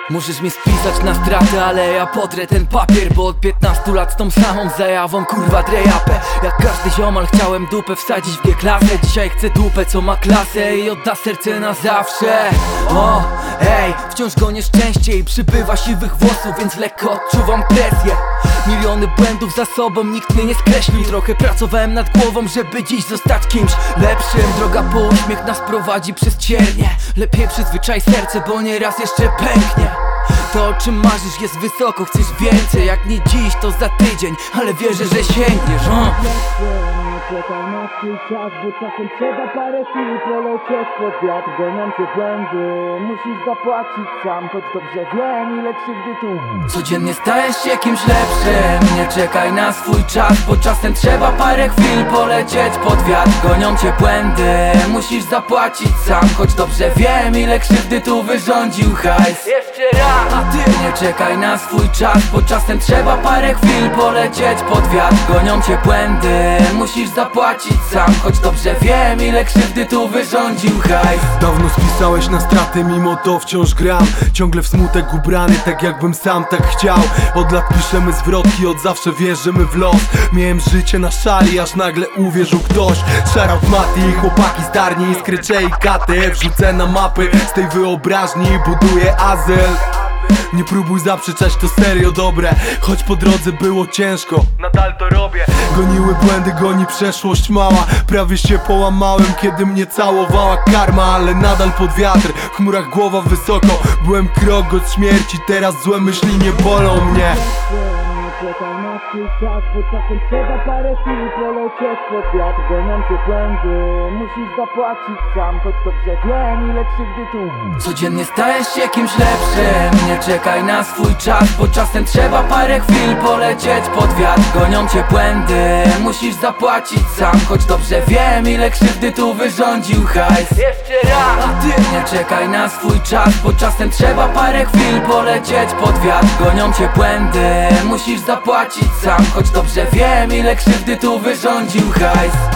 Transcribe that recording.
Możesz mnie spisać na stratę, ale ja podrę ten papier, bo od 15 lat z tą samą zajawą kurwa drejapę. Jak każdy ziomal chciałem dupę wsadzić w G-klasę. Dzisiaj chcę dupę, co ma klasę i odda serce na zawsze. O, ej, wciąż gonię szczęście i przybywa siwych włosów, więc lekko odczuwam presję. Miliony błędów za sobą, nikt mnie nie skreślił. Trochę pracowałem nad głową, żeby dziś zostać kimś lepszym. Droga po uśmiech nas prowadzi przez ciernie. Lepiej przyzwyczaj serce, bo nieraz jeszcze pęknie. To, o czym marzysz, jest wysoko, chcesz więcej. Jak nie dziś, to za tydzień, ale wierzę, że sięgniesz. Czekaj na swój czas, bo czasem trzeba parę chwil polecieć pod wiatr. Gonią cię błędy, musisz zapłacić sam, choć dobrze wiem, ile krzywdy tu. Codziennie stajesz się kimś lepszym. Nie czekaj na swój czas, bo czasem trzeba parę chwil polecieć pod wiatr. Gonią cię błędy, musisz zapłacić sam, choć dobrze wiem, ile krzywdy tu wyrządził hajs. Jeszcze raz. A ty nie czekaj na swój czas, bo czasem trzeba parę chwil polecieć pod wiatr. Gonią cię błędy, musisz zapłacić sam, choć dobrze wiem, ile krzywdy tu wyrządził hajs. Dawno spisałeś na straty, mimo to wciąż gram. Ciągle w smutek ubrany, tak jakbym sam tak chciał. Od lat piszemy zwrotki, od zawsze wierzymy w los. Miałem życie na szali, aż nagle uwierzył ktoś. Shoutout Mati, chłopaki zdarni, skrycze i katy. Wrzucę na mapy, z tej wyobraźni buduję azyl. Nie próbuj zaprzeczać, to serio dobre. Choć po drodze było ciężko, nadal to robię. Goniły błędy, goni przeszłość mała. Prawie się połamałem, kiedy mnie całowała karma. Ale nadal pod wiatr, w chmurach głowa wysoko. Byłem krok od śmierci, teraz złe myśli nie bolą mnie. Czekaj na swój czas, bo czasem trzeba parę chwil polecieć pod wiatr. Gonią cię błędy, musisz zapłacić sam, choć dobrze wiem, ile krzywdy tu. Codziennie stajesz się kimś lepszym. Nie czekaj na swój czas, bo czasem trzeba parę chwil polecieć pod wiatr. Gonią cię błędy, musisz zapłacić sam, choć dobrze wiem, ile krzywdy tu wyrządził hajs. Jeszcze raz. A ty nie czekaj na swój czas, bo czasem trzeba parę chwil polecieć pod wiatr. Gonią cię błędy, musisz zapłacić sam, choć dobrze wiem, ile krzywdy tu wyrządził hajs.